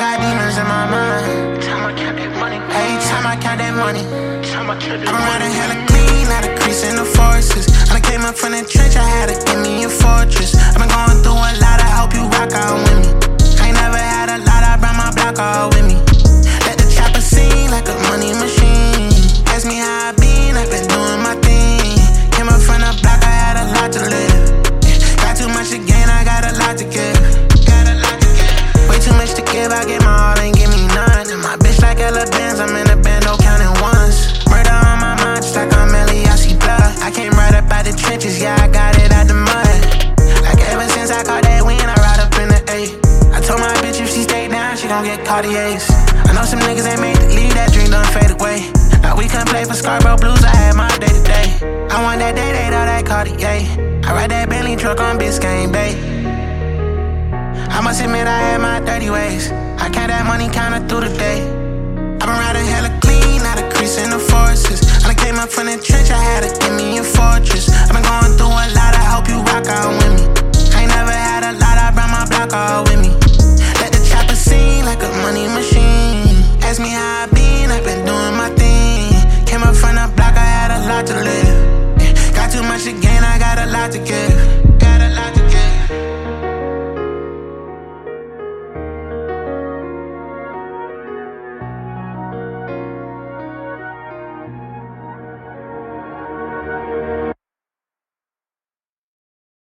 got demons in my mind. Every time I count that money. I've been riding hella clean, not a crease in the forces. I done came up from the trench, I had to give me a fortress. I've been going through a lot, I hope you rock out with me. I ain't never had a lot, I brought my block all with me. Let the chopper sing like a money machine. Ask me how I been, I've been doing my thing. Came up from the block, I had a lot to live. Got too much to gain, I got a lot to give. Way too much to give, I get my all, ain't give me none. And my bitch like Ella Benz, I'm in the bando counting ones. Murder on my mind, just like I'm Ellie, I see blood. I came right up out the trenches, yeah, I got it out the mud. Like ever since I caught that win, I ride up in the A. I told my bitch if she stay down, she gon' get Cartiers. I know some niggas ain't made to leave, that dream done fade away. Now we couldn't play for Scarborough Blues, I had my day to day. I want that day, all that Cartier. I ride that Bentley truck on Biscayne Bay. I must admit I had my dirty ways. I count that money kinda through the day. I've been riding hella clean, not a crease in the forces. I done came up from the trench, I had to give me a fortress. I've been going through a lot, I hope you rock out with me. I ain't never had a lot, I brought my block all with me.